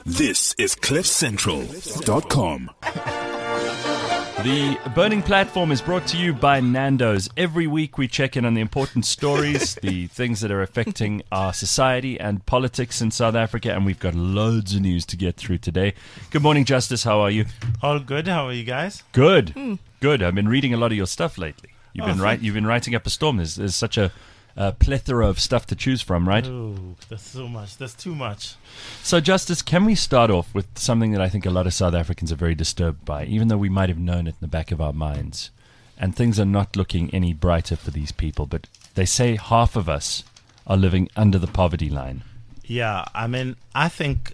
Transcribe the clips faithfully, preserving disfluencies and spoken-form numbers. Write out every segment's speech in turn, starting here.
This is cliff central dot com. The Burning Platform is brought to you by Nando's. Every week we check in on the important stories, the things that are affecting our society and politics in South Africa, and we've got loads of news to get through today. Good morning, Justice. How are you? All good. How are you guys? Good. Mm. Good. I've been reading a lot of your stuff lately. You've oh, been write, You've been writing up a storm. There's, there's such a, a plethora of stuff to choose from, right? Oh, there's so much. There's too much. So, Justice, can we start off with something that I think a lot of South Africans are very disturbed by, even though we might have known it in the back of our minds, and things are not looking any brighter for these people, but they say half of us are living under the poverty line. Yeah, I mean, I think...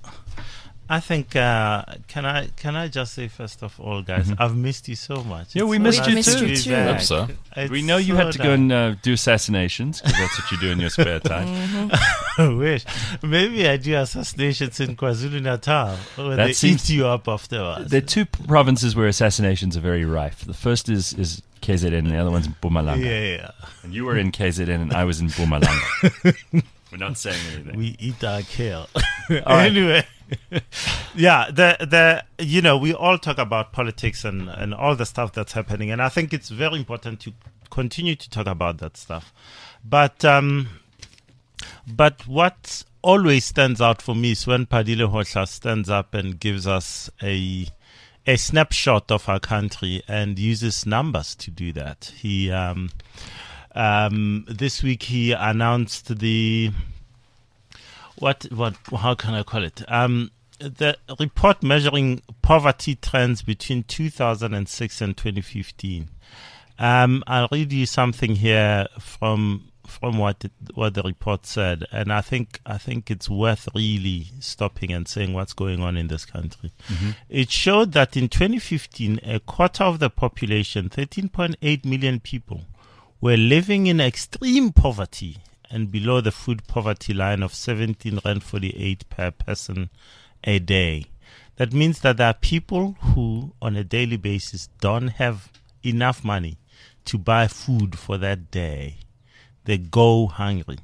I think, uh, can I can I just say, first of all, guys, mm-hmm. I've missed you so much. Yeah, it's we so missed nice you missed too. you too. I hope so. It's We know you so had to nice. go and uh, do assassinations, because that's what you do in your spare time. Mm-hmm. I wish. Maybe I do assassinations in KwaZulu-Natal, where That they seems- eat you up afterwards. There are two provinces where assassinations are very rife. The first is, is K Z N, and the other one's Mpumalanga. Yeah, yeah. And you were in K Z N, and I was in Mpumalanga. We're not saying anything. We eat our kale. right. Anyway, yeah, the the you know, we all talk about politics and and all the stuff that's happening, and I think it's very important to continue to talk about that stuff. But um, but what always stands out for me is when Padile Hohla stands up and gives us a a snapshot of our country and uses numbers to do that. He um. Um, this week he announced the what what how can I call it? Um, the report measuring poverty trends between two thousand six and twenty fifteen. Um, I'll read you something here from from what it, what the report said, and I think I think it's worth really stopping and saying what's going on in this country. Mm-hmm. It showed that in twenty fifteen, a quarter of the population, thirteen point eight million people, were living in extreme poverty and below the food poverty line of seventeen rand forty-eight per person a day. That means that there are people who, on a daily basis, don't have enough money to buy food for that day. They go hungry.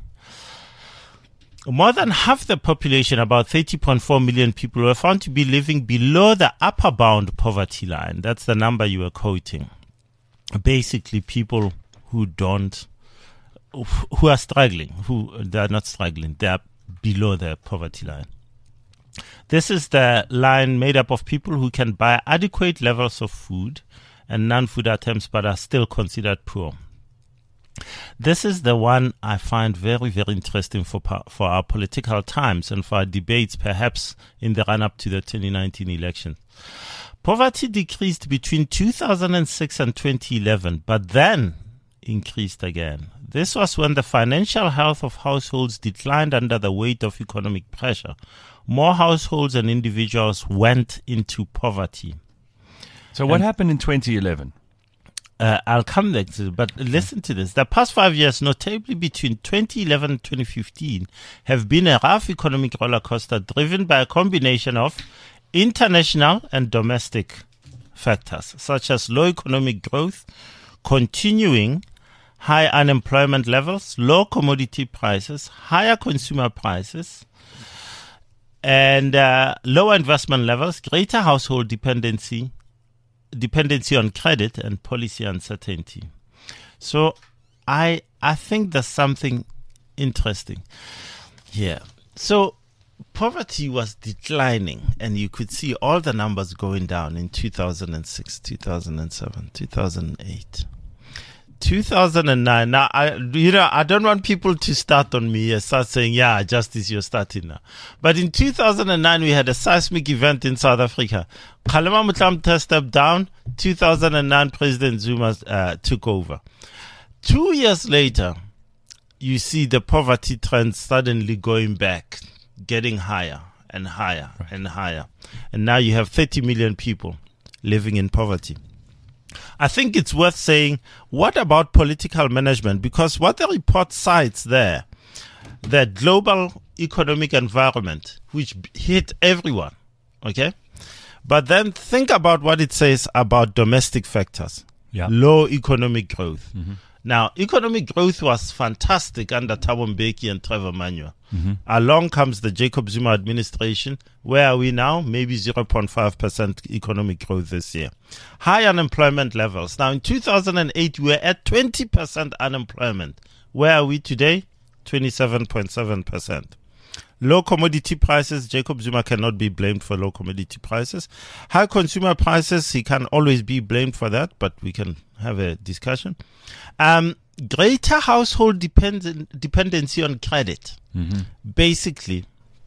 More than half the population, about thirty point four million people, were found to be living below the upper bound poverty line. That's the number you were quoting. Basically, people who don't, who are struggling, who they are not struggling, they are below the poverty line. This is the line made up of people who can buy adequate levels of food and non-food items but are still considered poor. This is the one I find very, very interesting for for our political times and for our debates, perhaps in the run-up to the twenty nineteen election. Poverty decreased between two thousand six and twenty eleven, but then increased again. This was when the financial health of households declined under the weight of economic pressure. More households and individuals went into poverty. So what And- happened in twenty eleven? Uh, I'll come there to, but listen to this. The past five years, notably between twenty eleven and twenty fifteen, have been a rough economic roller coaster driven by a combination of international and domestic factors, such as low economic growth, continuing high unemployment levels, low commodity prices, higher consumer prices, and uh, lower investment levels, greater household dependency, dependency on credit, and policy uncertainty. So I I think there's something interesting here. So poverty was declining, and you could see all the numbers going down in two thousand six, two thousand seven, two thousand eight. two thousand nine. Now, I, you know, I don't want people to start on me and start saying, yeah, Justice, you're starting now. But in two thousand nine, we had a seismic event in South Africa. Kgalema Motlanthe stepped down. two thousand nine, President Zuma uh, took over. Two years later, you see the poverty trend suddenly going back, getting higher and higher right. and higher. And now you have thirty million people living in poverty. I think it's worth saying, what about political management? Because what the report cites there, the global economic environment, which hit everyone, okay? But then think about what it says about domestic factors. Yeah. Low economic growth, mm-hmm. Now, economic growth was fantastic under Thabo Mbeki and Trevor Manuel. Mm-hmm. Along comes the Jacob Zuma administration. Where are we now? Maybe zero point five percent economic growth this year. High unemployment levels. Now, in two thousand eight, we were at twenty percent unemployment. Where are we today? twenty-seven point seven percent. Low commodity prices. Jacob Zuma cannot be blamed for low commodity prices. High consumer prices. He can always be blamed for that, but we can have a discussion. Um, greater household depend- dependency on credit. Mm-hmm. Basically,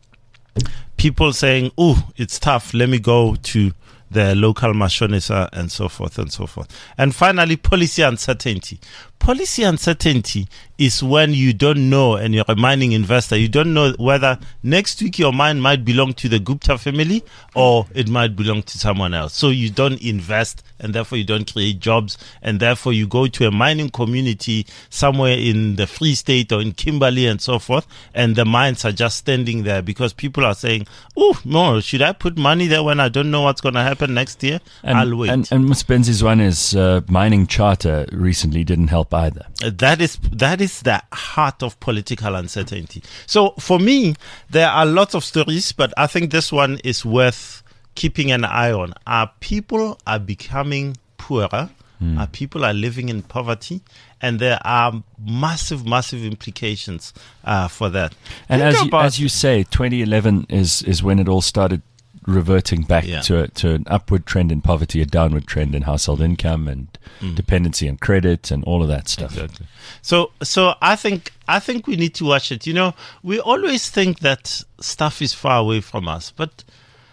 people saying, oh, it's tough, let me go to the local mashonisa and so forth and so forth. And finally, policy uncertainty. Policy uncertainty is when you don't know, and you're a mining investor, you don't know whether next week your mine might belong to the Gupta family or it might belong to someone else. So you don't invest, and therefore you don't create jobs, and therefore you go to a mining community somewhere in the Free State or in Kimberley and so forth, and the mines are just standing there because people are saying, oh, no, should I put money there when I don't know what's going to happen next year? And, I'll wait. And, and Msbenzi Zwane's uh, mining charter recently didn't help either. That is that is the heart of political uncertainty. So for me, there are lots of stories, but I think this one is worth keeping an eye on. Our people are becoming poorer. Mm. Our people are living in poverty, and there are massive, massive implications uh, for that. And Think as you, about- as you say, twenty eleven is, is when it all started reverting back Yeah. to, a, to an upward trend in poverty, a downward trend in household income and Mm. dependency and credit and all of that stuff. Exactly. So, so I think I think we need to watch it. You know, we always think that stuff is far away from us, but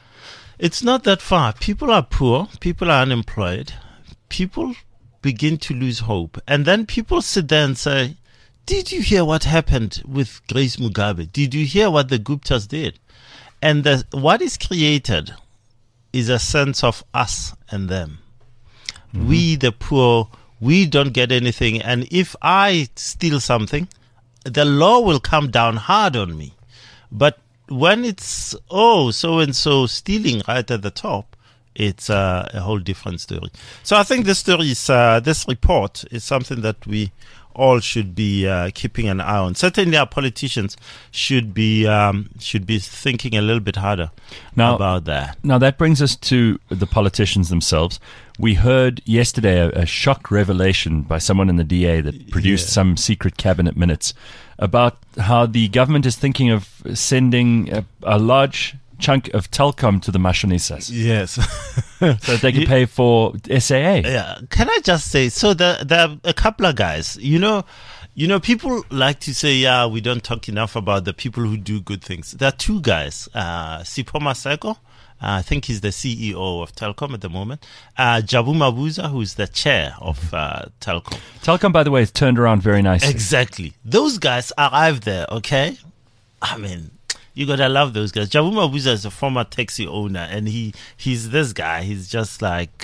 it's not that far. People are poor. People are unemployed. People begin to lose hope, and then people sit there and say, "Did you hear what happened with Grace Mugabe? Did you hear what the Guptas did?" And the, what is created is a sense of us and them. Mm-hmm. We, the poor, we don't get anything. And if I steal something, the law will come down hard on me. But when it's, oh, so-and-so stealing right at the top, it's uh, a whole different story. So I think this story is, uh, this report is something that we all should be uh, keeping an eye on. Certainly our politicians should be um, should be thinking a little bit harder now, about that. Now that brings us to the politicians themselves. We heard yesterday a, a shock revelation by someone in the D A that produced Yeah. some secret cabinet minutes about how the government is thinking of sending a, a large chunk of Telkom to the Mashonisas Yes. so that they can You- pay for S A A. Yeah, can I just say, so there, there are a couple of guys, you know, you know, people like to say, yeah, we don't talk enough about the people who do good things. There are two guys, uh, Sipho Maseko, uh, I think he's the C E O of Telkom at the moment, uh, Jabu Mabuza, who's the chair of uh, Telkom. Telkom, by the way, has turned around very nicely. Exactly. Those guys arrived there, okay? I mean, you gotta love those guys. Jabu Mabuza is a former taxi owner, and he he's this guy. He's just like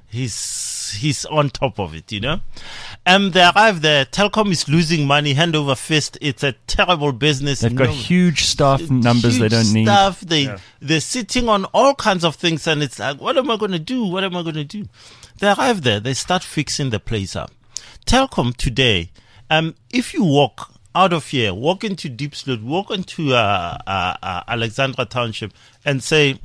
he's he's on top of it, you know. And they arrive there. Telkom is losing money hand over fist. It's a terrible business. They've got No- huge staff numbers they huge don't need. Stuff. They Yeah. they're sitting on all kinds of things, and it's like, what am I going to do? What am I going to do? They arrive there. They start fixing the place up. Telkom today. Um, if you walk out of here, walk into Deep Slot, walk into uh, uh, uh, Alexandra Township, and say,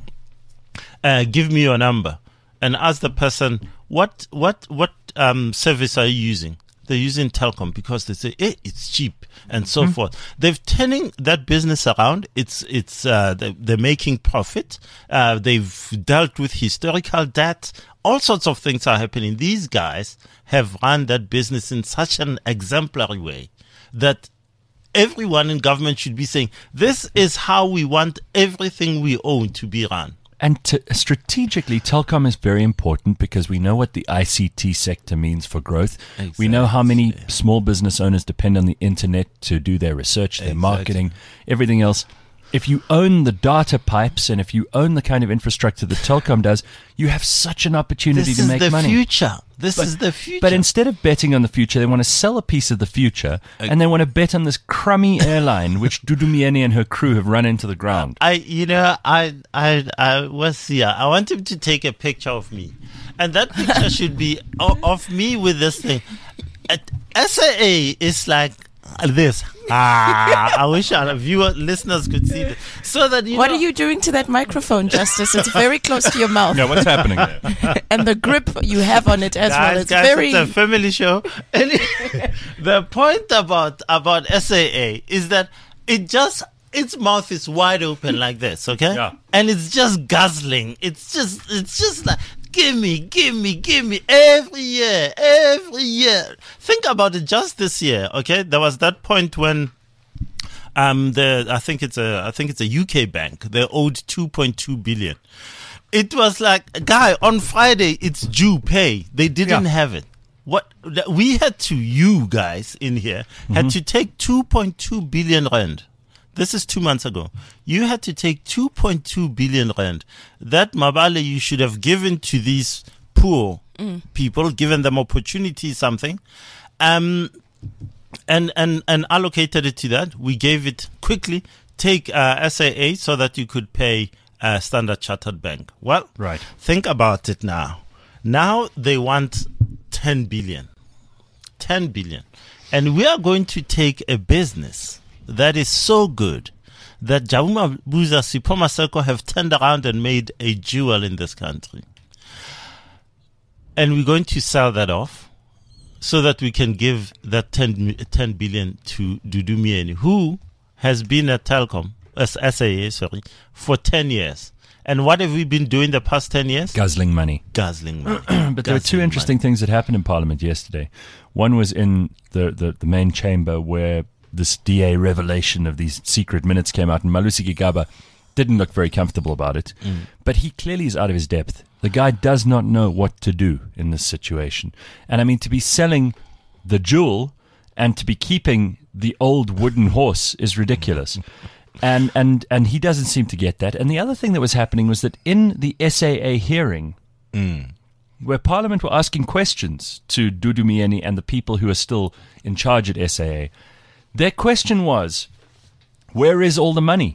uh, "Give me your number," and ask the person, "What what what um, service are you using?" They're using Telkom because they say, "Hey, it's cheap," and so Mm-hmm. forth. They've turning that business around. It's it's uh, they, they're making profit. Uh, they've dealt with historical debt. All sorts of things are happening. These guys have run that business in such an exemplary way that everyone in government should be saying, this is how we want everything we own to be run. And to, strategically, Telkom is very important because we know what the I C T sector means for growth. We know how many Exactly. small business owners depend on the internet to do their research, their Exactly. marketing, everything else. If you own the data pipes and if you own the kind of infrastructure that Telkom does, you have such an opportunity This to is make the money. future. This But- is the future. But instead of betting on the future, they want to sell a piece of the future and they want to bet on this crummy airline which Dudumieni and her crew have run into the ground. I, you know, I, I, I was here. I want him to take a picture of me, and that picture should be o- of me with this thing. At, S A A is like this. Ah, I wish our viewer listeners could see this. So that you What know, are you doing to that microphone, Justice? It's very close to your mouth. Yeah, what's happening there? And the grip you have on it as guys, well. It's guys, very. it's a family show. And the point about about S A A is that it just its mouth is wide open like this, okay? Yeah. And it's just guzzling. It's just it's just like give me, give me, give me every year, every year. Think about it just this year, okay? There was that point when um the I think it's a I think it's a U K bank. They owed two point two billion. It was like, guy, on Friday it's due pay. They didn't Yeah. have it. What th- we had to, you guys in here had to take two point two billion rand. This is two months ago. You had to take two point two billion rand. That Mabale you should have given to these poor people, given them opportunity, something, um, and and and allocated it to that. We gave it quickly. Take uh, S A A so that you could pay uh, Standard Chartered Bank. Well, Right. think about it now. Now they want ten billion. ten billion. And we are going to take a business that is so good that Jabu Mabuza, Sipho Maseko have turned around and made a jewel in this country. And we're going to sell that off so that we can give that ten, mi- ten billion to Dudu Mieni, who has been at Telkom, as S A A, sorry, for ten years. And what have we been doing the past ten years? Guzzling money. Guzzling money. But there were two Guzzling interesting money. things that happened in Parliament yesterday. One was in the, the, the main chamber where this D A revelation of these secret minutes came out, and Malusi Gigaba didn't look very comfortable about it. Mm. But he clearly is out of his depth. The guy does not know what to do in this situation. And I mean, to be selling the jewel and to be keeping the old wooden horse is ridiculous. And, and, and he doesn't seem to get that. And the other thing that was happening was that in the S A A hearing, where Parliament were asking questions to Dudu Mieni and the people who are still in charge at S A A, their question was, where is all the money?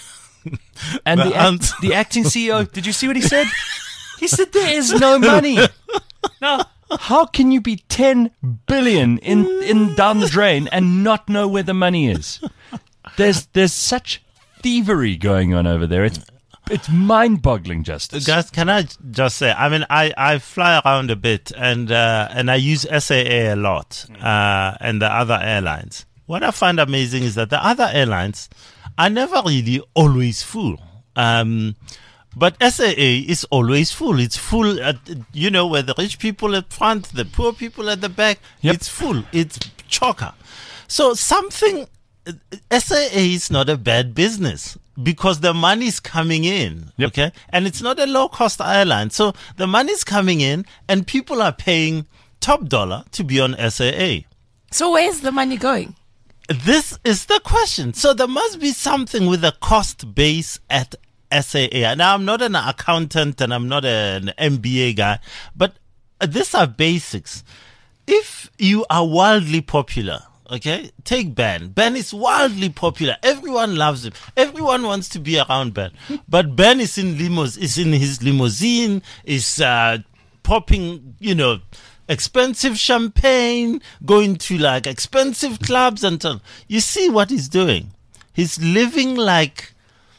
And The the, act- answer- the acting C E O, did you see what he said? He said, there is no money. Now, how can you be ten billion in, in down the drain and not know where the money is? There's there's such thievery going on over there. It's it's mind-boggling, Justice. Guys, can I just say? I mean, I, I fly around a bit, and uh, and I use S A A a lot, uh, and the other airlines. What I find amazing is that the other airlines are never really always full. Um, but S A A is always full. It's full at, you know, where the rich people at front, the poor people at the back. Yep. It's full. It's chocker. So something, S A A is not a bad business because the money is coming in. Yep. Okay. And it's not a low cost airline. So the money is coming in and people are paying top dollar to be on S A A. So where's the money going? This is the question. So there must be something with a cost base at S A A. Now, I'm not an accountant and I'm not an M B A guy, but these are basics. If you are wildly popular, okay, take Ben. Ben is wildly popular. Everyone loves him. Everyone wants to be around Ben. But Ben is in limous, is in his limousine, is uh, popping, you know, expensive champagne, going to like expensive clubs and so on. You see what he's doing? He's living like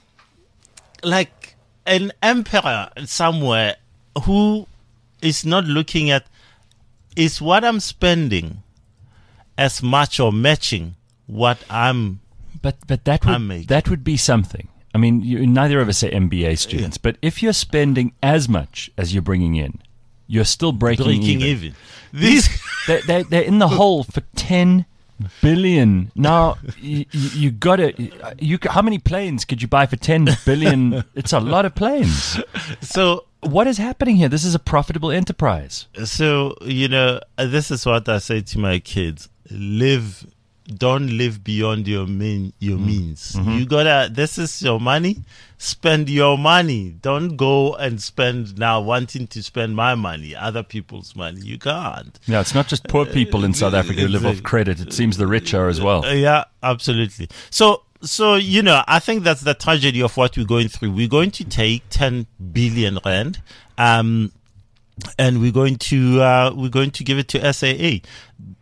like an emperor somewhere who is not looking at, is what I'm spending as much or matching what I'm But but that I'm would making. that would be something. I mean, you, neither of us are M B A students, but if you're spending as much as you're bringing in, you're still breaking, breaking even. even. These They're, they're, they're in the hole for ten billion. Now you, you got to. You how many planes could you buy for ten billion? It's a lot of planes. so What is happening here? This is a profitable enterprise. So, you know, uh, this is what I say to my kids. Live, don't live beyond your mean, your means. You gotta, this is your money. Spend your money. Don't go and spend now wanting to spend my money, other people's money. You can't. Yeah, it's not just poor people in South Africa who live off credit. It seems the rich are as well. Uh, yeah, absolutely. So, so, you know, I think that's the tragedy of what we're going through. We're going to take ten billion rand, um, and we're going to, uh, we're going to give it to S A A.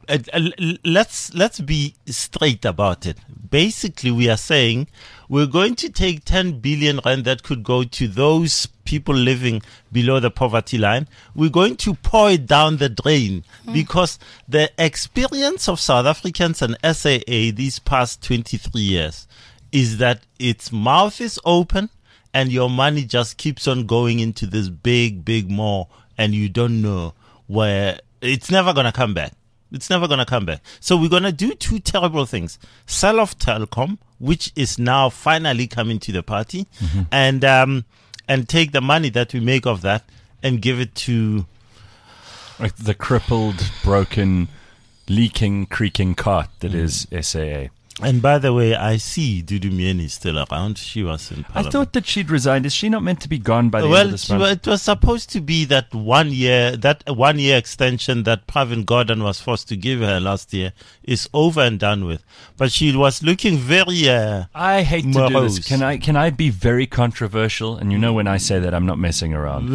uh, uh, let's let's be straight about it. Basically, we are saying we're going to take ten billion rand that could go to those people living below the poverty line. We're going to pour it down the drain mm. because the experience of South Africans and S A A these past twenty-three years is that its mouth is open and your money just keeps on going into this big, big maw, and you don't know where it's never going to come back. It's never going to come back. So we're going to do two terrible things. Sell off Telkom, which is now finally coming to the party, mm-hmm. and um, and take the money that we make of that and give it to... Like the crippled, broken, leaking, creaking cart that mm. is S A A. And by the way, I see Dudu Myeni is still around. She was in Parliament. I thought that she'd resigned. Is she not meant to be gone by the well, end of this month? Well, it was supposed to be that one year, that one year extension that Pravin Gordhan was forced to give her last year is over and done with. But she was looking very uh, I hate morose. to do this. Can I, can I be very controversial? And you know when I say that, I'm not messing around.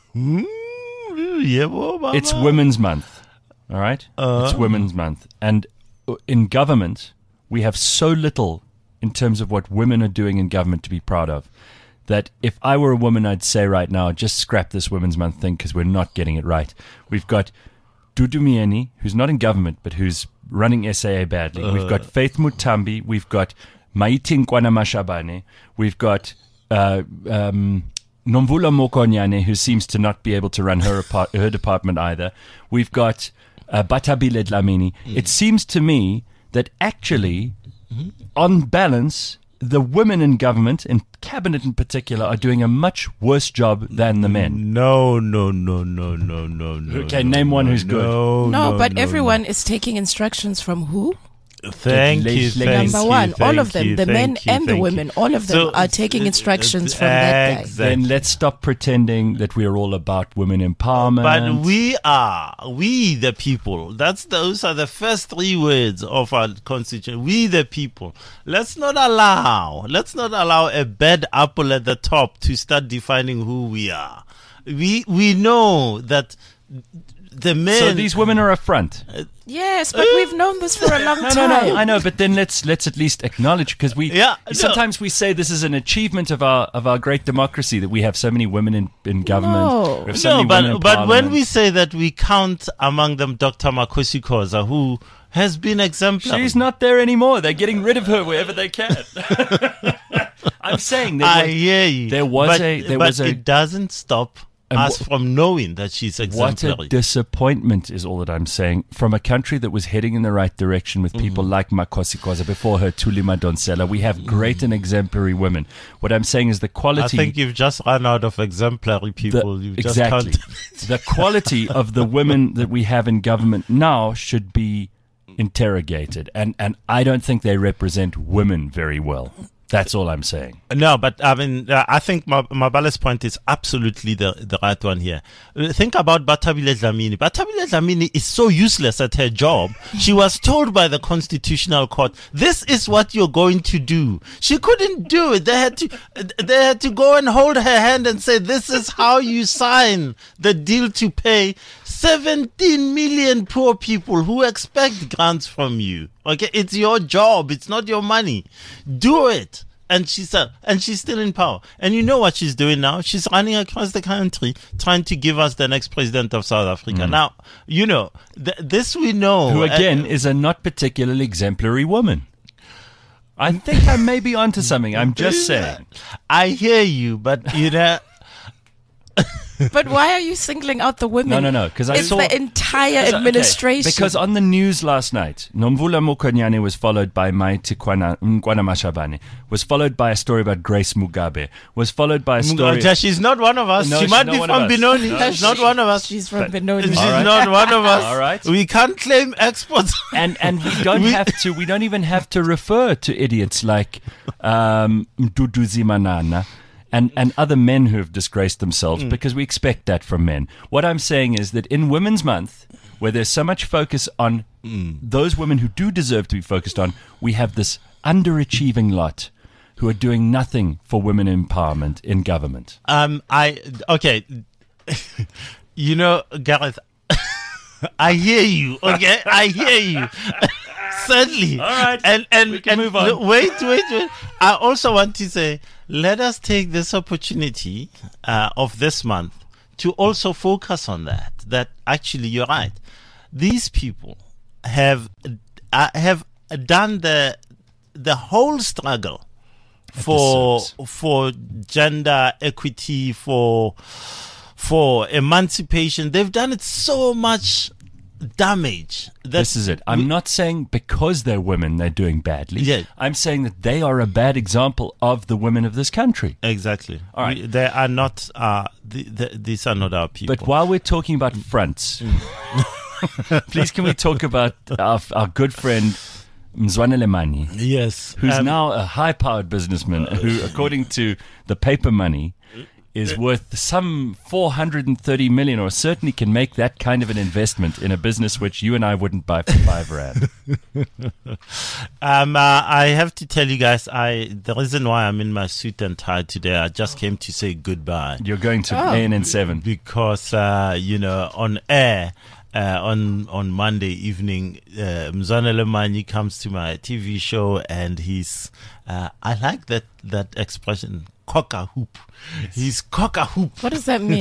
yeah, well, it's Women's Month. All right? Uh, it's Women's Month. And in government... we have so little in terms of what women are doing in government to be proud of that if I were a woman, I'd say right now, just scrap this Women's Month thing because we're not getting it right. We've got Dudu Myeni, who's not in government, but who's running S A A badly. Uh. We've got Faith Mutambi. We've got Maiti Nkwana-Mashabane. We've got uh, um, Nomvula Mokonyane, who seems to not be able to run her, apart- her department either. We've got uh, Batabile Dlamini. Mm. It seems to me that actually, mm-hmm. on balance, the women in government, in cabinet in particular, are doing a much worse job than the men. No, no, no, no, no, no, no. Okay, no, name one no, who's no, good. No, no but no, everyone no. is taking instructions from who? Thank you, thank Number you, one, thank all of them, you, the men you, and the you. women, all of them So, are taking uh, instructions uh, from that guy. exactly. Then let's stop pretending that we are all about women empowerment. But we are, we the people. That's those are the first three words of our constitution. We the people. Let's not allow, let's not allow a bad apple at the top to start defining who we are. We we know that the men. So these women are a front. Uh, Yes, but we've known this for a long no, time. No, no, I know, but then let's let's at least acknowledge because we yeah, sometimes no. we say this is an achievement of our of our great democracy that we have so many women in, in government. No, we have so no many but women in but when parliament. we say that, we count among them Doctor Makhosi Khoza, who has been exemplary. She's not there anymore. They're getting rid of her wherever they can. I'm saying there I was, hear you. There was but, a there but was a it doesn't stop us wh- from knowing that she's exemplary. What a disappointment is all that I'm saying. From a country that was heading in the right direction with people mm-hmm. like Makhosi Khoza, before her Thuli Madonsela, we have great and exemplary women. What I'm saying is the quality... I think you've just run out of exemplary people. The, you've exactly. Just The quality of the women that we have in government now should be interrogated. And, and I don't think they represent women very well. That's all I'm saying. No, but I mean, uh, I think Mabale's point is absolutely the, the right one here. Uh, think about Batabile Dlamini. Batabile Dlamini is so useless at her job. She was told by the Constitutional Court, this is what you're going to do. She couldn't do it. They had to, they had to go and hold her hand and say, this is how you sign the deal to pay seventeen million poor people who expect grants from you. Okay, it's your job. It's not your money. Do it. And she's uh, and she's still in power. And you know what she's doing now? She's running across the country trying to give us the next president of South Africa. Mm. Now, you know, th- this we know. Who again uh, is a not particularly exemplary woman. I think I may be onto something. I'm just saying. I hear you, but you know. But why are you singling out the women? No, no, no. Because I it's saw the entire okay, administration. Because on the news last night, Nomvula Mokonyane was followed by Maiti Nkwana-Mashabane, was followed by a story about Grace Mugabe, was followed by a story. Mugabe, she's not one of us. No, she she's might not be one from of us. Benoni. No, she's not one of us. She's from But- Benoni. She's right. not one of us. All right. We can't claim exports. And and we don't We- have to. We don't even have to refer to idiots like um, Mdudu Zimanana and and other men who have disgraced themselves Mm. because we expect that from men. What I'm saying is that in Women's Month, where there's so much focus on Mm. those women who do deserve to be focused on, we have this underachieving lot who are doing nothing for women empowerment in government. Um, I okay. You know, Gareth. I hear you. Okay, I hear you. Certainly. All right. And and, We can and move on. l- wait, wait, wait. I also want to say, let us take this opportunity uh, of this month to also focus on that. That actually, you're right. These people have uh, have done the the whole struggle for service. for gender equity, for for emancipation. They've done it so much damage. That This is it. I'm we- not saying because they're women they're doing badly. Yeah. I'm saying that they are a bad example of the women of this country. Exactly. All right. We- they are not. Uh, the, the, these are not our people. But while we're talking about fronts, Mm. please can we talk about our, our good friend Mzwanele Manyi, yes, who's um, now a high-powered businessman who, according to the paper money, is worth some four hundred thirty million, or certainly can make that kind of an investment in a business which you and I wouldn't buy for five rand. Um, uh, I have to tell you guys, I the reason why I'm in my suit and tie today, I just came to say goodbye You're going to Oh. A N N seven. because uh, you know, on air. Uh, on on Monday evening, uh, Mzwanele Manyi comes to my T V show, and he's uh, I like that that expression, cock a hoop. He's cock a hoop. What does that mean?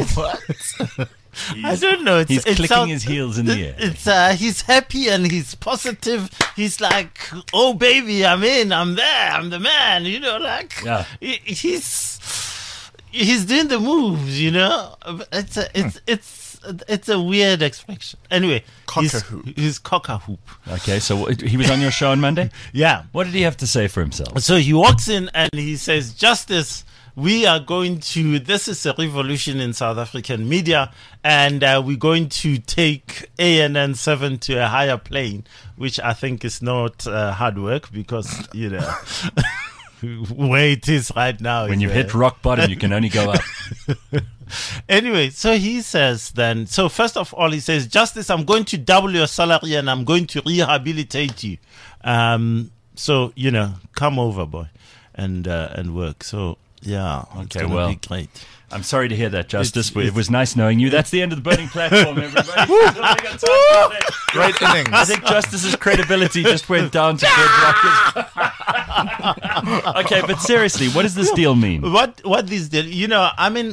I don't know. It's, He's it clicking sounds- his heels in the air. It's uh, he's happy and he's positive. He's like, oh baby, I'm in, I'm there, I'm the man. You know, like Yeah. he, he's he's doing the moves. You know, it's a, it's it's it's a weird expression. Anyway, he's, Cock-a-hoop. he's cock-a-hoop. Okay, so what- he was on your show on Monday? Yeah. What did he have to say for himself? So he walks in and he says, Justice, we are going to, this is a revolution in South African media, and uh, we're going to take A N N seven to a higher plane, which I think is not uh, hard work because, you know, where it is right now. When is, you've uh, hit rock bottom, you can only go up. Anyway, so he says then, so first of all, he says, Justice, I'm going to double your salary and I'm going to rehabilitate you. Um, so, you know, come over, boy, and uh, and work. So, yeah, it's Okay, going to well. be great. I'm sorry to hear that, Justice. It's- it was nice knowing you. That's the end of the Burning Platform, everybody. That's all we got time for today. Great I innings. think Justice's credibility just went down to bedrock. Okay, but seriously, what does this deal mean? What what this deal? You know, I mean,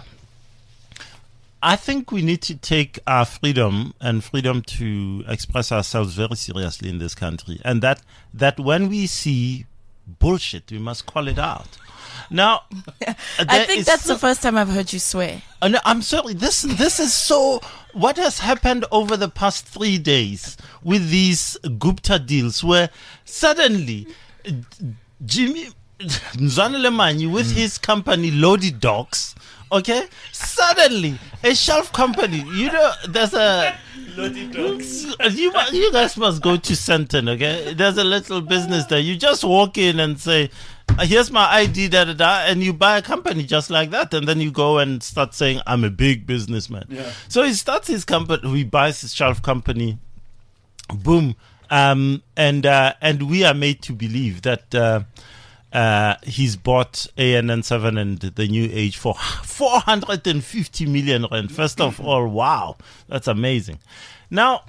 I think we need to take our freedom and freedom to express ourselves very seriously in this country, and that that when we see bullshit, we must call it out. Now, I there think is that's so- the first time I've heard you swear. Uh, no, I'm sorry. This this is so. What has happened over the past three days with these Gupta deals, where suddenly uh, Jimmy Mzwanele Manyi with his company Loaded Dogs, okay, suddenly a shelf company. You know, there's a. Loaded Dogs. You mu- you guys must go to Centon, okay? There's a little business there. You just walk in and say, here's my I D, da da da, and you buy a company just like that, and then you go and start saying, I'm a big businessman. Yeah. So he starts his company, he buys his shelf company, boom, um, and uh, and we are made to believe that uh, uh, he's bought A N N seven and the New Age for four hundred fifty million rand. First of all, wow, that's amazing. Now,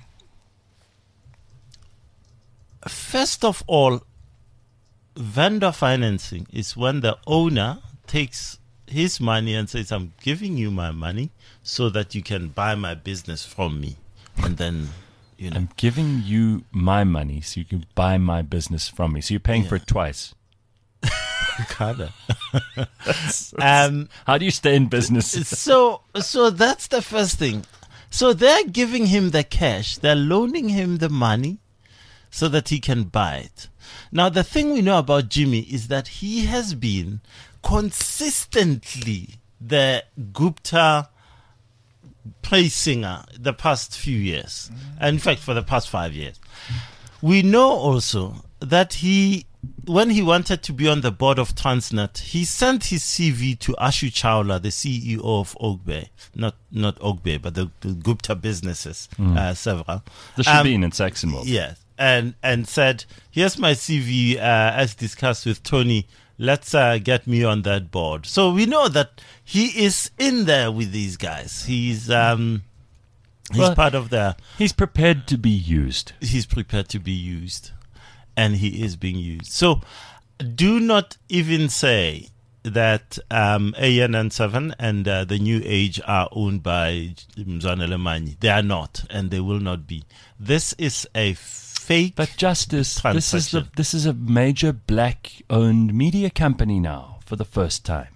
first of all, vendor financing is when the owner takes his money and says, I'm giving you my money so that you can buy my business from me. And then, you know. I'm giving you my money so you can buy my business from me. So you're paying for it twice. Kinda. um, How do you stay in business? so, so that's the first thing. So they're giving him the cash. They're loaning him the money so that he can buy it. Now, the thing we know about Jimmy is that he has been consistently the Gupta praise singer the past few years. And in fact, for the past five years. We know also that he, when he wanted to be on the board of Transnet, he sent his C V to Ashu Chawla, the C E O of Ogbay. Not not Ogbay, but the, the Gupta businesses, uh, several. The Um, Shebeen in Saxonville. Yes, and and said, "Here's my C V, uh, as discussed with Tony. Let's uh, get me on that board." So we know that he is in there with these guys. He's um, He's Well, part of the. He's prepared to be used. He's prepared to be used, and he is being used. So, do not even say that um, A N N seven and uh, the New Age are owned by Mzwanele Manyi. They are not, and they will not be. This is a fake. But Justice, this is the transaction. this is a major black-owned media company now for the first time.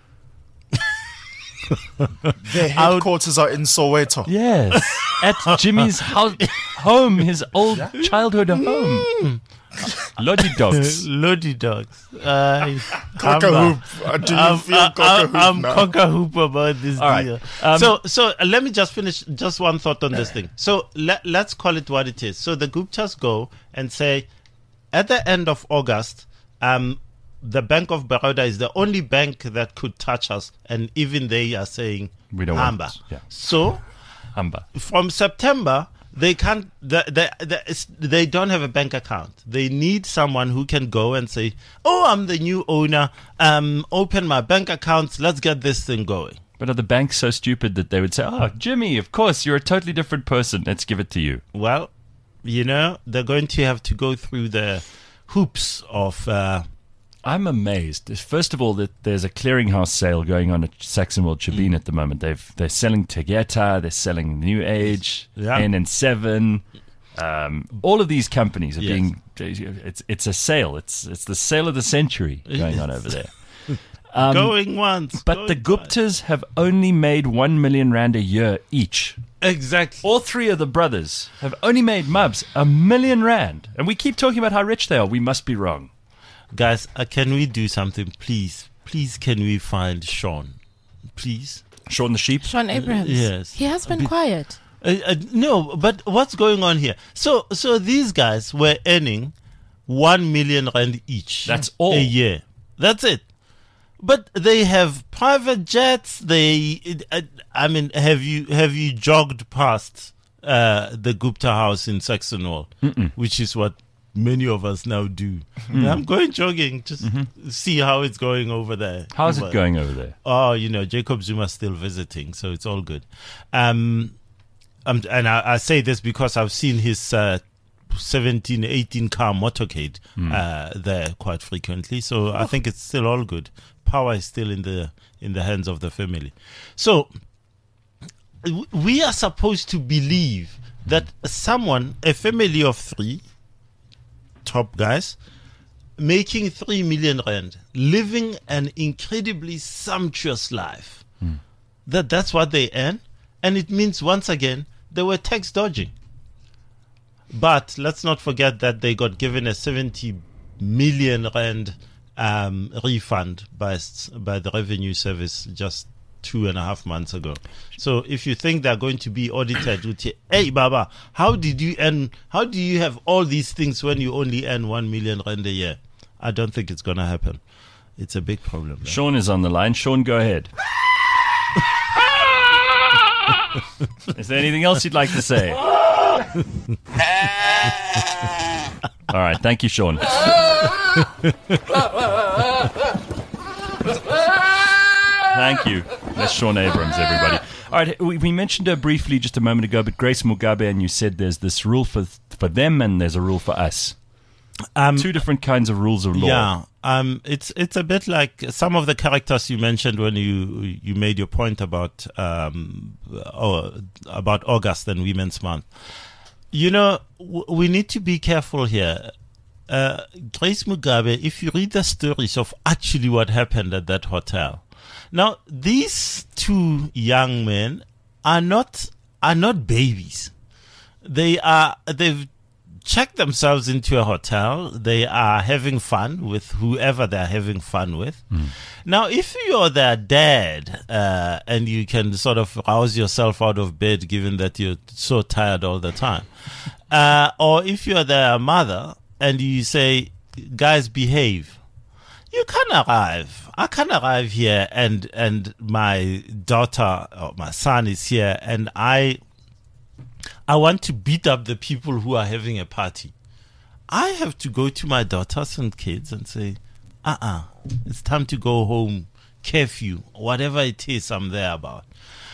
Their headquarters are in Soweto. Yes, at Jimmy's house, home, his old childhood home. Lodi dogs. Lodi dogs. Uh, Cock a I'm, hoop. Uh, do you I'm, feel I'm, cock a hoop I'm now? cock a hoop about this All right. deal. Um, so, so uh, let me just finish. Just one thought on this thing. So let, let's call it what it is. So the Guptas go and say, at the end of August, um, the Bank of Baroda is the only bank that could touch us, and even they are saying We don't want Hamba. it, yeah. So Hamba. from September, they can't. The, the, the, it's- they don't have a bank account. They need someone who can go and say, "Oh, I'm the new owner. Um, open my bank accounts. Let's get this thing going." But are the banks so stupid that they would say, "Oh, Jimmy, of course, you're a totally different person. Let's give it to you." Well, you know, they're going to have to go through the hoops of. Uh, I'm amazed. First of all, that there's a clearinghouse sale going on at Saxonwell Chabine Mm. at the moment. They've they're selling Tegeta, they're selling New Age, Yeah. N N seven. Um, all of these companies are Yes. being. It's it's a sale. It's it's the sale of the century going on over there. Um, going once, but the going Guptas have only made one million rand a year each. twice. Exactly. All three of the brothers have only made Mubs a million rand, and we keep talking about how rich they are. We must be wrong. Guys, uh, can we do something, please? Please, can we find Sean? Please. Sean the sheep. Sean Abrahams. Yes. He has been bit- quiet. Uh, uh, no, but what's going on here? So, so these guys were earning one million rand each. That's all. a year. That's it. But they have private jets. They, uh, I mean, have you have you jogged past uh, the Gupta house in Saxonwell, which is what many of us now do? I'm going jogging, just see how it's going over there. How's it But- going over there? Oh, you know, Jacob Zuma's still visiting, so it's all good. Um, um and I, I say this because I've seen his uh, seventeen, eighteen car motorcade uh, there quite frequently. So I think it's still all good. Power is still in the in the hands of the family. So w- we are supposed to believe that someone, a family of three, top guys, making three million rand, living an incredibly sumptuous life. That that's what they earn, and it means once again they were tax dodging. But let's not forget that they got given a seventy million rand um, refund by s- by the Revenue Service just two and a half months ago. So if you think they're going to be audited, with you, hey Baba, how did you earn? How do you have all these things when you only earn one million rand a year? I don't think it's going to happen. It's a big problem. there. Sean is on the line. Sean, go ahead. Is there anything else you'd like to say? All right. Thank you, Sean. Thank you. That's Sean Abrams, everybody. All right. We, we mentioned her briefly just a moment ago, but Grace Mugabe, and you said there's this rule for for them and there's a rule for us. Um, Two different kinds of rules of law. Yeah, um, it's it's a bit like some of the characters you mentioned when you you made your point about um, oh, about August and Women's Month. You know, w- we need to be careful here. Uh, Grace Mugabe, if you read the stories of actually what happened at that hotel, now these two young men are not are not babies. They are they've check themselves into a hotel. They are having fun with whoever they're having fun with. Now, if you're their dad uh, and you can sort of rouse yourself out of bed given that you're so tired all the time, uh, or if you're their mother and you say, guys, behave, you can arrive. I can arrive here and, and my daughter or my son is here and I I want to beat up the people who are having a party. I have to go to my daughters and kids and say, uh-uh, it's time to go home, curfew, whatever it is I'm there about.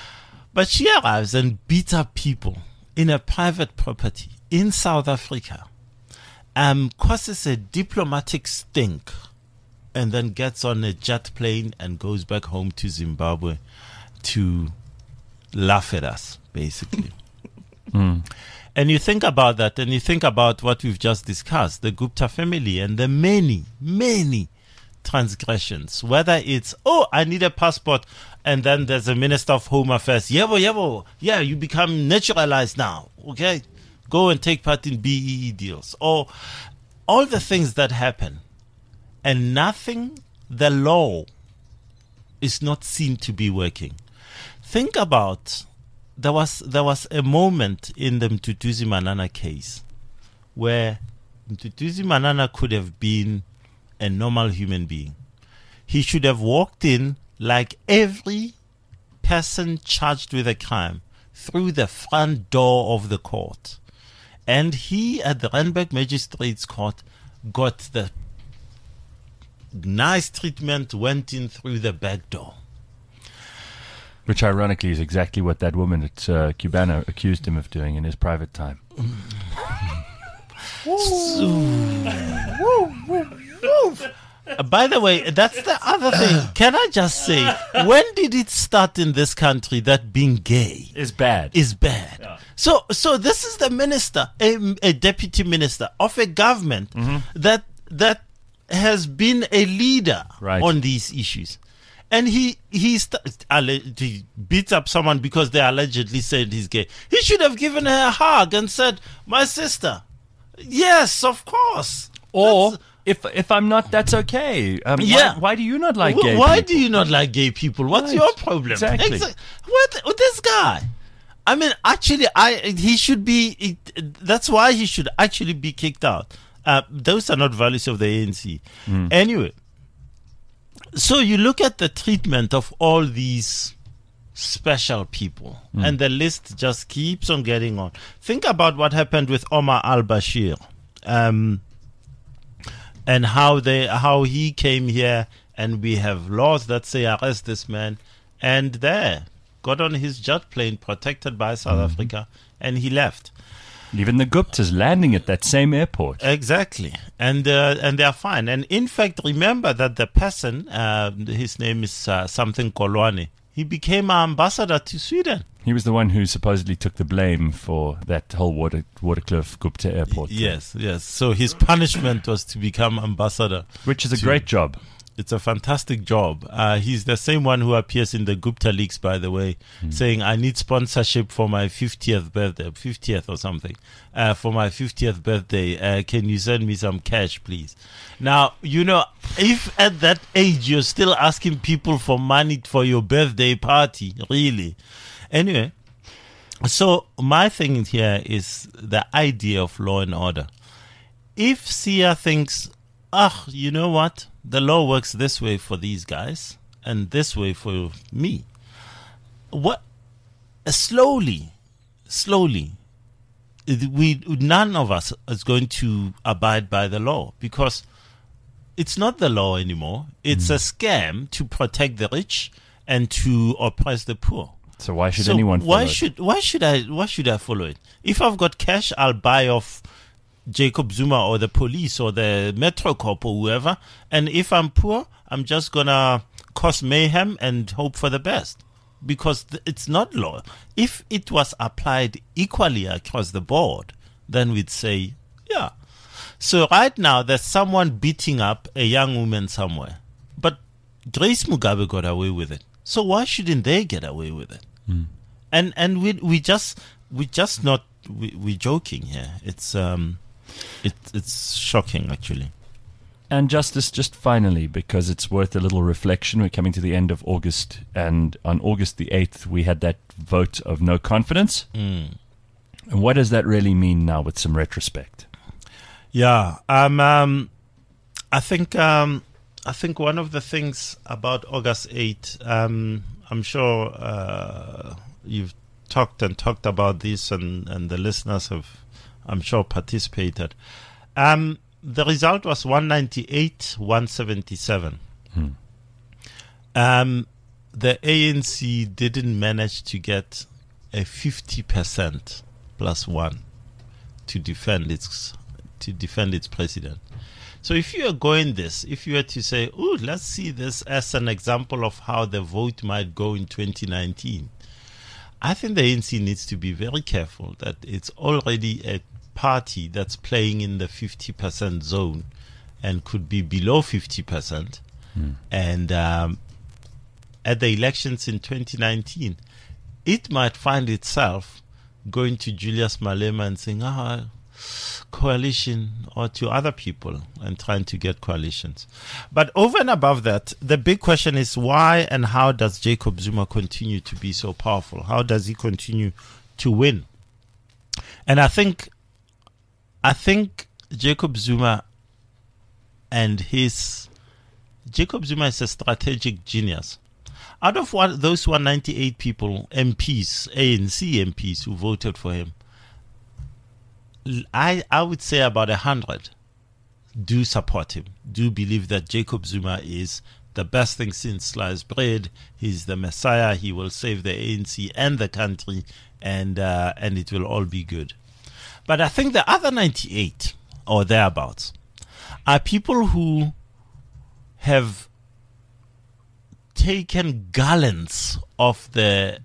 But she arrives and beats up people in a private property in South Africa, um, causes a diplomatic stink, and then gets on a jet plane and goes back home to Zimbabwe to laugh at us, basically. Mm. And you think about that, and you think about what we've just discussed, the Gupta family and the many, many transgressions, whether it's, oh, I need a passport, and then there's a Minister of Home Affairs, yebo, yebo, yeah, you become naturalized now, okay? Go and take part in B E E deals. Or all the things that happen, and nothing, the law is not seen to be working. Think about, there was there was a moment in the Mduduzi Manana case where Mduduzi Manana could have been a normal human being. He should have walked in like every person charged with a crime through the front door of the court. And he, at the Randburg Magistrates Court, got the nice treatment, went in through the back door. Which ironically is exactly what that woman at uh, Cubana accused him of doing in his private time. Uh, by the way, that's the other thing. Can I just say, when did it start in this country that being gay Is bad. is bad? Yeah. So, so this is the minister, a, a deputy minister of a government that that has been a leader Right. on these issues, and he he, st- alle- he beats up someone because they allegedly said he's gay. He should have given her a hug and said, "My sister, yes, of course." Or That's- if if I'm not, that's okay. Um, Yeah. Why, why do you not like Wh- gay Why people? do you not like gay people? What's Right. your problem? Exactly. Exa- What with this guy? I mean, actually, I he should be. It, that's why he should actually be kicked out. Uh, those are not values of the A N C. Anyway, so you look at the treatment of all these special people, and the list just keeps on getting on. Think about what happened with Omar al-Bashir. Um, and how they how he came here, and we have laws that say arrest this man, and there got on his jet plane protected by South Africa, and he left. Even the Guptas landing at that same airport. Exactly, and uh, and they are fine. And in fact, remember that the person, uh, his name is uh, something Kolwane. He became our ambassador to Sweden. He was the one who supposedly took the blame for that whole Water, Waterkloof Gupta airport. thing, Yes, yes. So his punishment was to become ambassador. Which is a to- great job. It's a fantastic job. Uh, he's the same one who appears in the Gupta leaks, by the way, saying, I need sponsorship for my fiftieth birthday, fiftieth or something, uh, for my fiftieth birthday. Uh, can you send me some cash, please? Now, you know, if at that age you're still asking people for money for your birthday party, really? Anyway, so my thing here is the idea of law and order. If Sia thinks, ah, you know what? The law works this way for these guys and this way for me. What? Uh, slowly, slowly, it- we none of us is going to abide by the law because it's not the law anymore. It's a scam to protect the rich and to oppress the poor. So why should So anyone follow why it? should why should I why should I follow it? If I've got cash, I'll buy off Jacob Zuma or the police or the Metro Corp or whoever. And if I'm poor, I'm just gonna cause mayhem and hope for the best because th- it's not law. If it was applied equally across the board, then we'd say, yeah. So right now, there's someone beating up a young woman somewhere, but Grace Mugabe got away with it. So why shouldn't they get away with it? And and we we just we just not we we joking here. It's um, it it's shocking actually. And Justice, just finally, because it's worth a little reflection, we're coming to the end of August, and on August the eighth, we had that vote of no confidence. Mm. And what does that really mean now with some retrospect? Yeah. Um. um I think um. I think one of the things about August eighth, um, I'm sure uh, you've talked and talked about this, and, and the listeners have, I'm sure, participated. Um, the result was one ninety-eight, one seventy-seven. Hmm. Um, the A N C didn't manage to get a fifty percent plus one to defend its to defend its president. So if you are going this, if you were to say, oh, let's see this as an example of how the vote might go in twenty nineteen, I think the A N C needs to be very careful that it's already a party that's playing in the fifty percent zone and could be below fifty percent. Mm. And um, at the elections in twenty nineteen, it might find itself going to Julius Malema and saying, ah, coalition, or to other people and trying to get coalitions. But over and above that, the big question is why and how does Jacob Zuma continue to be so powerful? How does he continue to win? And I think, I think Jacob Zuma and his, Jacob Zuma is a strategic genius. Out of what, those one hundred ninety-eight people, M Ps, A N C M Ps who voted for him, I, I would say about one hundred do support him, do believe that Jacob Zuma is the best thing since sliced bread. He's the Messiah. He will save the A N C and the country, and uh, and it will all be good. But I think the other ninety-eight or thereabouts are people who have taken gallons of the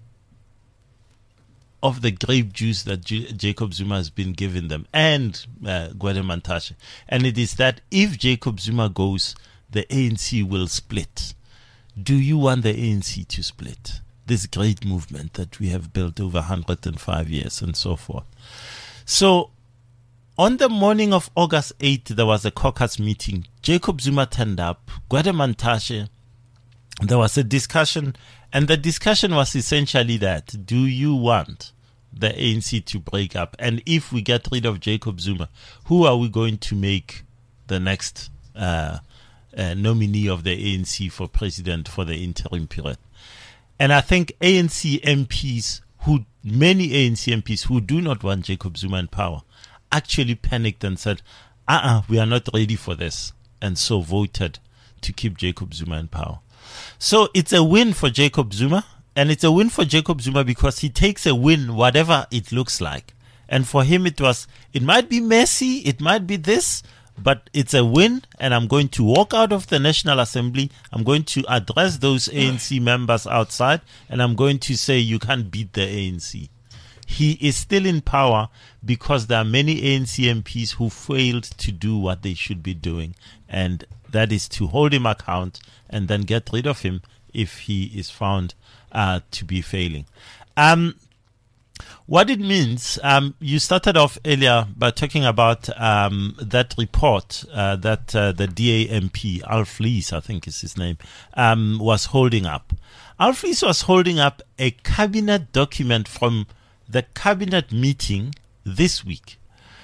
of the grape juice that J- Jacob Zuma has been giving them, and uh, Gwede Mantashe. And it is that if Jacob Zuma goes, the A N C will split. Do you want the A N C to split? This great movement that we have built over one hundred five years and so forth. So, on the morning of August eighth, there was a caucus meeting. Jacob Zuma turned up, Gwede Mantashe. There was a discussion, and the discussion was essentially that, do you want the A N C to break up? And if we get rid of Jacob Zuma, who are we going to make the next uh, uh, nominee of the A N C for president for the interim period? And I think A N C M Ps, who many A N C M Ps who do not want Jacob Zuma in power, actually panicked and said, uh-uh, we are not ready for this, and so voted to keep Jacob Zuma in power. So it's a win for Jacob Zuma, and it's a win for Jacob Zuma because he takes a win, whatever it looks like. And for him, it was, it might be messy, it might be this, but it's a win, and I'm going to walk out of the National Assembly. I'm going to address those A N C members outside, and I'm going to say, you can't beat the A N C. He is still in power because there are many A N C M Ps who failed to do what they should be doing, and that is to hold him account and then get rid of him if he is found uh, to be failing. Um, what it means, um, you started off earlier by talking about um, that report uh, that uh, the D A M P, Alf Lees, I think is his name, um, was holding up. Alf Lees was holding up a cabinet document from the cabinet meeting this week.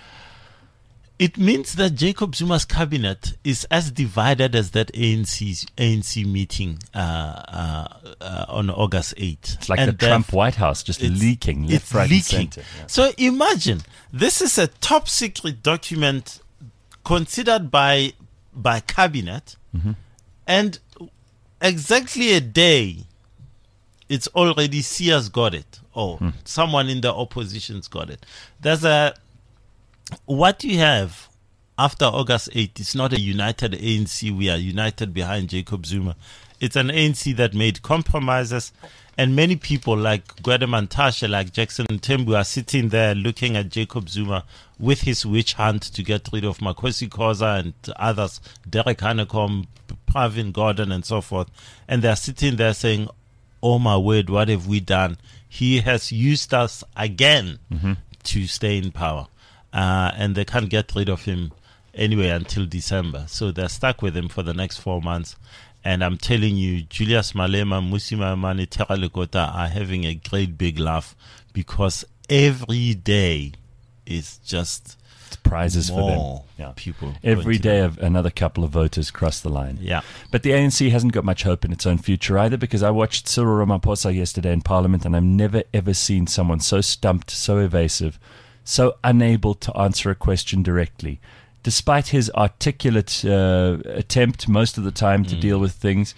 It means that Jacob Zuma's cabinet is as divided as that A N C's A N C meeting uh, uh, uh, on August eighth. It's like and the Trump White House just leaking left, it's right, leaking. and center. Yeah. So imagine, this is a top secret document considered by by cabinet, mm-hmm. and exactly a day, it's already Sia's got it, or mm. someone in the opposition's got it. There's a What you have after August eighth is not a united A N C. We are united behind Jacob Zuma. It's an A N C that made compromises, and many people like Gwede Mantashe, like Jackson Tembu, are sitting there looking at Jacob Zuma with his witch hunt to get rid of Makosi Khoza and others, Derek Hanekom, Pravin Gordon, and so forth. And they're sitting there saying, oh my word, what have we done? He has used us again mm-hmm. to stay in power. Uh, and they can't get rid of him anyway until December. So they're stuck with him for the next four months. And I'm telling you, Julius Malema, Mmusi Maimane, Thera Lekota are having a great big laugh because every day is just it's prizes more for them. Yeah. People every day of another couple of voters cross the line. Yeah. But the A N C hasn't got much hope in its own future either, because I watched Cyril Ramaphosa yesterday in Parliament, and I've never ever seen someone so stumped, so evasive, so unable to answer a question directly. Despite his articulate uh, attempt most of the time to mm. deal with things,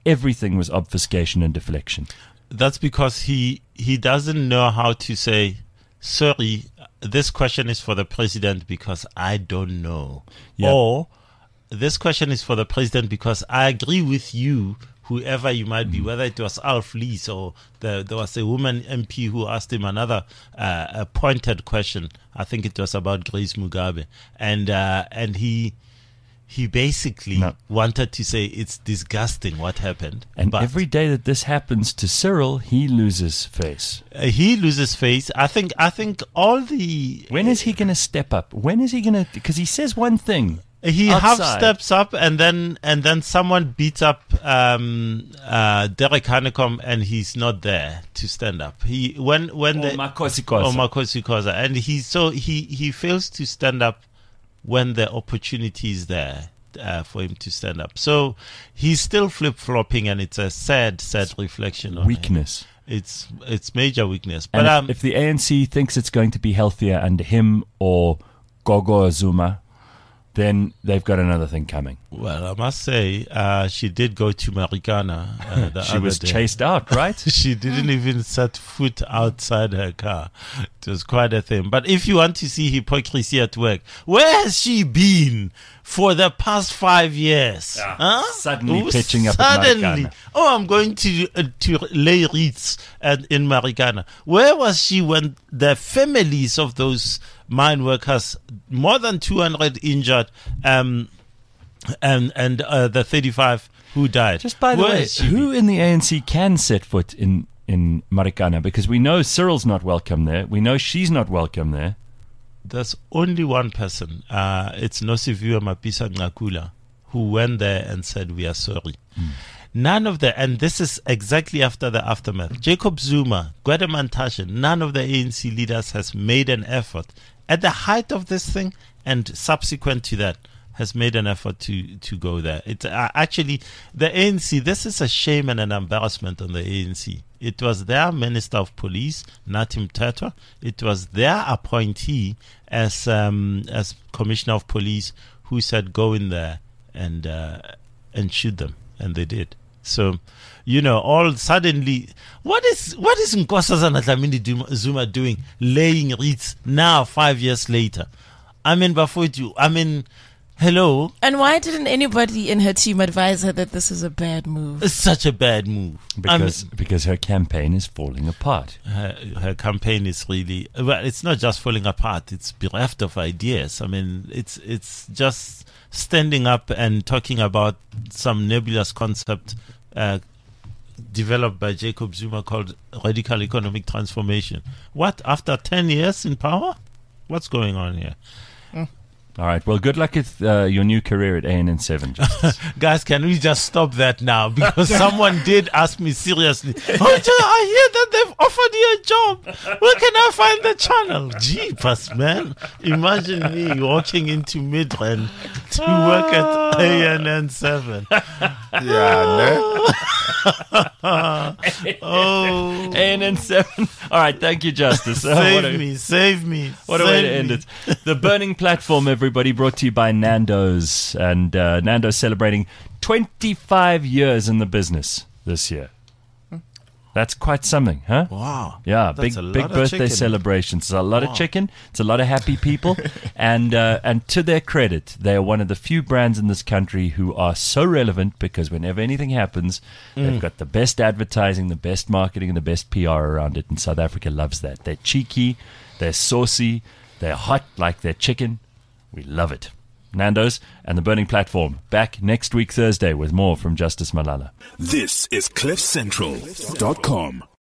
everything was obfuscation and deflection. That's because he he doesn't know how to say, sorry, this question is for the president because I don't know. Yeah. Or this question is for the president because I agree with you, whoever you might be, whether it was Alf Lees or the, there was a woman M P who asked him another uh, a pointed question. I think it was about Grace Mugabe. And, uh, and he... He basically No. wanted to say it's disgusting what happened. And but every day that this happens to Cyril, he loses face. uh, he loses face. I think. I think all the When is he going to step up? When is he going to? Because he says one thing. he half outside. steps up, and then and then someone beats up um, uh, Derek Hanekom, and he's not there to stand up. He when when Or the Makosi Kosa. or Makosi Kosa, and he so he he fails to stand up when the opportunity is there uh, for him to stand up. So he's still flip flopping, and it's a sad, sad reflection on him. Weakness. It's it's major weakness. But And um, if, if the A N C thinks it's going to be healthier under him or Gogo Zuma, then they've got another thing coming. well, I must say, uh, she did go to Marikana. Uh, the She other was day. chased out, right? She didn't even set foot outside her car. It was quite a thing. But if you want to see hypocrisy at work, where has she been for the past five years? Huh? suddenly Oh, pitching up at suddenly. Marikana. Oh, I'm going to uh, to lay wreaths at, in Marikana. Where was she when the families of those mine workers, more than two hundred injured, um, and and uh, the thirty-five who died? Just by the Where way, has she who in the A N C can set foot in, in Marikana? Because we know Cyril's not welcome there. We know she's not welcome there. There's only one person. Uh, it's Nosiviwe Mapisa Ngakula, who went there and said, we are sorry. Mm. None of the, and this is exactly after the aftermath. Jacob Zuma, Gwede Mantashe, none of the A N C leaders has made an effort at the height of this thing and subsequent to that has made an effort to, to go there. It's uh, actually the A N C, this is a shame and an embarrassment on the A N C. It was their Minister of Police, Natim Tata. It was their appointee as um, as Commissioner of Police who said go in there and uh, and shoot them, and they did. So, you know, all suddenly, what is what is Nkosazana Dlamini Zuma doing, laying wreaths now, five years later? I mean, before you, I mean, hello. And why didn't anybody in her team advise her that this is a bad move? It's such a bad move. Because because her campaign is falling apart. I mean, her, her campaign is really, well, it's not just falling apart, it's bereft of ideas. I mean, it's it's just standing up and talking about some nebulous concept uh, developed by Jacob Zuma called radical economic transformation. What, after ten years in power? What's going on here? All right. Well, good luck with uh, your new career at A N N seven. Justice. Guys, can we just stop that now? Because someone did ask me seriously, oh, I hear that they've offered you a job. Where can I find the channel? Jeepers, man. Imagine me walking into Midrand to work at A N N seven. Yeah, Oh, A N N seven. All right. Thank you, Justice. Uh, save what a- me, save me. What a way save to end me. it. The Burning Platform, everybody, brought to you by Nando's. And uh, Nando's celebrating twenty-five years in the business this year. That's quite something, huh? Wow. Yeah, That's big a lot big of birthday chicken. celebrations. It's a lot Wow. of chicken. It's a lot of happy people, and uh, and to their credit, they are one of the few brands in this country who are so relevant because whenever anything happens, Mm. they've got the best advertising, the best marketing, and the best P R around it. And South Africa loves that. They're cheeky, they're saucy, they're hot like their chicken. We love it. Nando's and the Burning Platform back next week Thursday with more from Justice Malala. This is cliff central dot com.